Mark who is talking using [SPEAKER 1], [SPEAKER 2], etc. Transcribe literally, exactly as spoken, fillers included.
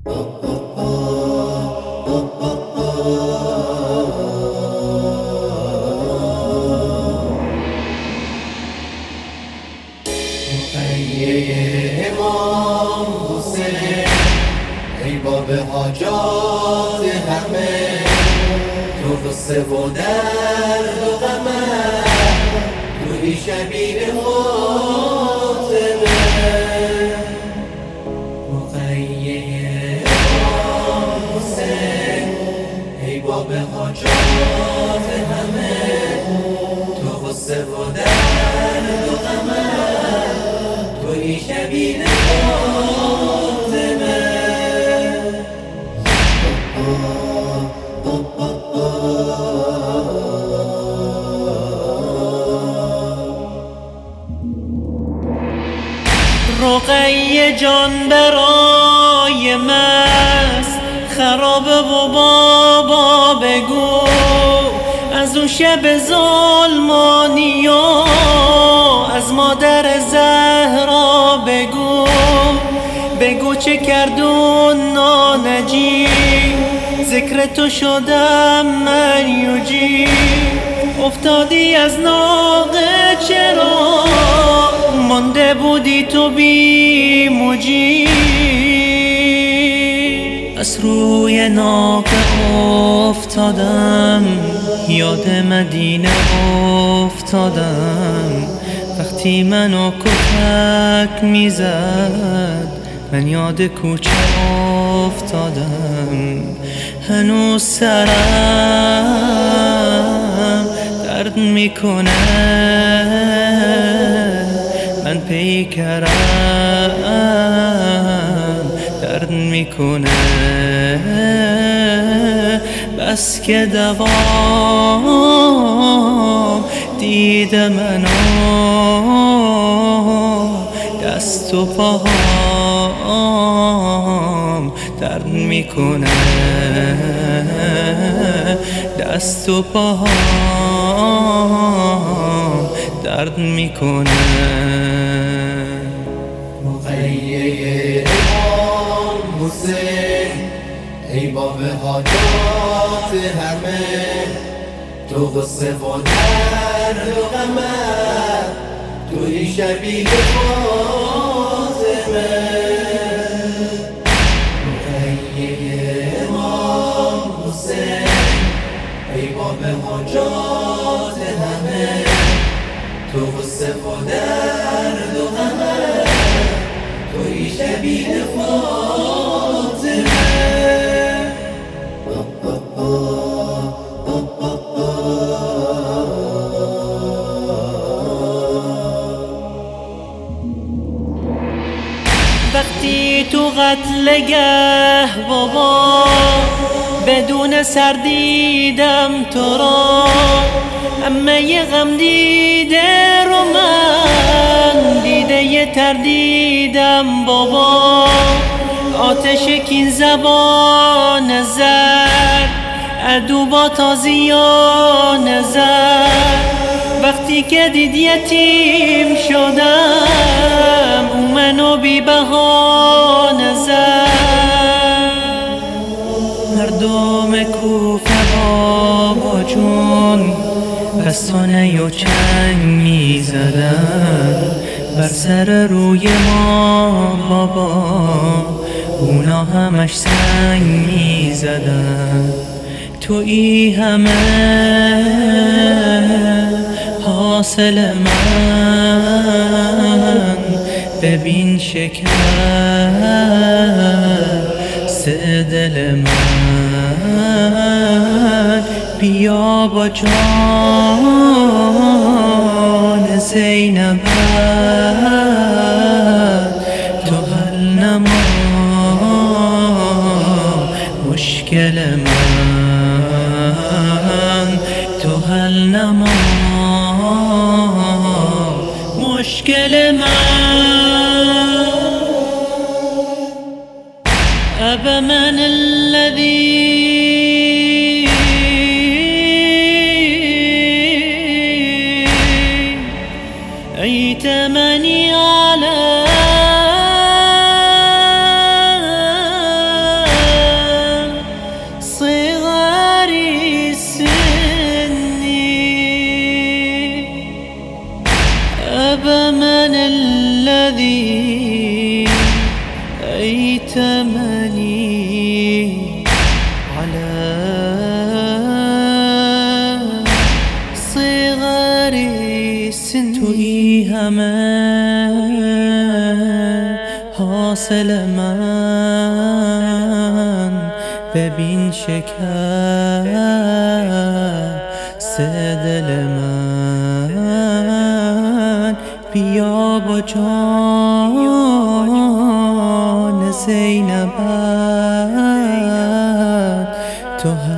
[SPEAKER 1] رقیه امام حسین ای باب حاجات همه، تو غصه و درد و غمه، توی شبیه فاطمه. رقیه امام حسین ای باب حاجات همه، تو غصه و درد و غمه، توی شبیه فاطمه.
[SPEAKER 2] رقیه جان برای مست خرابه و بابا بگو، از اون شب ظلمانی و از مادر زهرا بگو. بگو چه کردون نانجی، ذکر تو شدم من یوجی. افتادی از ناقه چرا، مانده بودی تو بی موجی. از روی ناقه افتادم، یاد مدینه افتادم. وقتی منو کتک میزد، من یاد کوچه افتادم. هنوز سرم درد میکنه، من پیکرم درد میکنه. بس که دوام دیده منو، دست و پاهام درد میکنه. دست و پاهام درد میکنه.
[SPEAKER 1] رقیه امام حسین ای باب حاجات همه، تو غصه و درد و غمه، توی شبیه فاطمه. رقیه امام حسین ای باب حاجات همه، تو غصه و درد و غمه، توی شبیه فاطمه.
[SPEAKER 2] وقتی تو قتلگه بابا بدون سر دیدم تو را، اما یه غم دیده رو من دیده یه تردیدم بابا. آتش کین زبان زد، عدو با تازیان زد. وقتی که دید یتیم شدم، او منو بی بهانه زد. مردم کوفه بابا جون بستانه و چنگ می زدن بر سر روی ما بابا، اونا همش سنگ می زدن. تویی همه حاصل من، ببین شکست دل من. بیا با جان زینب تو حل نما مشکل من، تو حل نما مشکل من. أبا من الذي أيتمني على رأيت مني على صغر السن توئيهما حاصل من ببین شکر صدل من بیا با جان زینبت تو